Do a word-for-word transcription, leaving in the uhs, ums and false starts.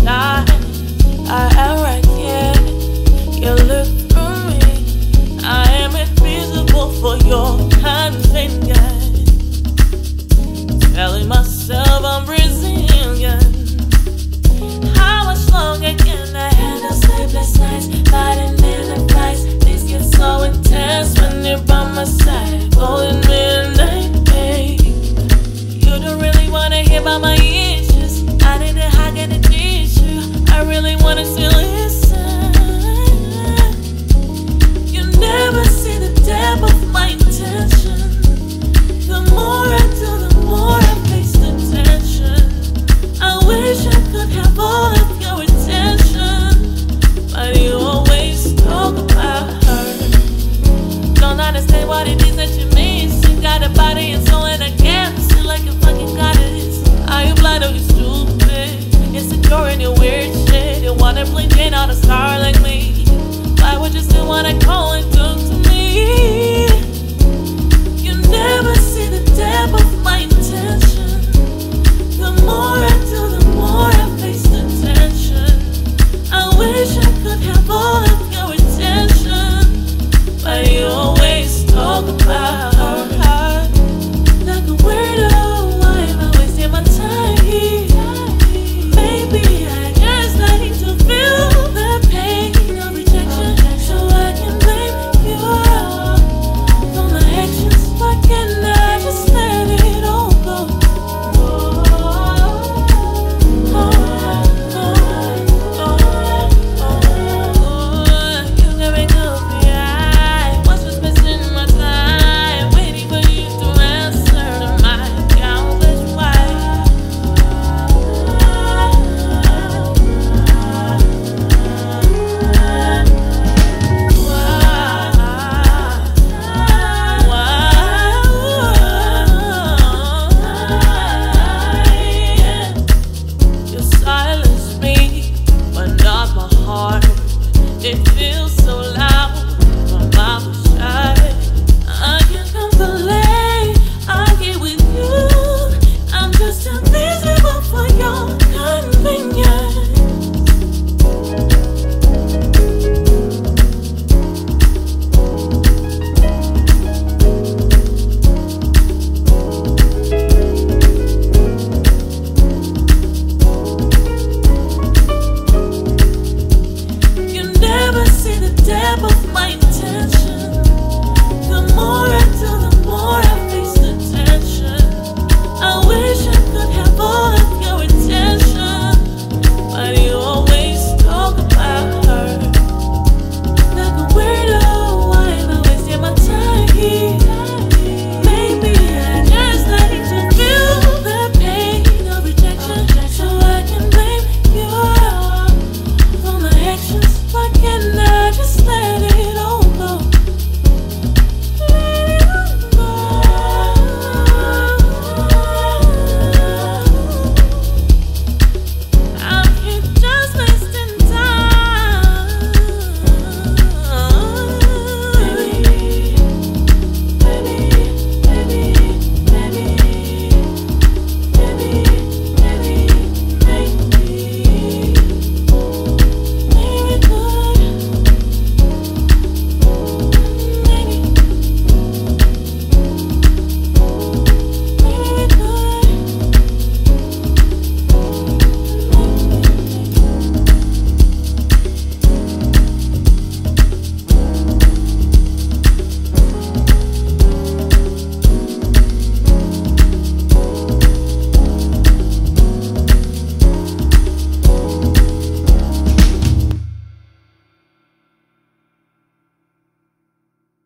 shy. I am right here. You look through me. I am invisible for your convenience. Telling myself I'm Brazilian. How much longer can I handle sleepless nights, fighting in the fights? Things get so intense when you're by my side. Golden midnight, babe. You don't really wanna hear about my issues. I need a hug and a tissue. I really wanna still listen. You never see the depth of my intention. The more I do, the more I face the tension. I wish I could have all of your attention, but you always talk about her. Don't understand what it is that you miss. You got a body and soul and I can't feel like a fucking goddess. Are you blind or you stupid? Insecure in your weird shit. You wanna blink in on a star like me. Why would you still wanna call and do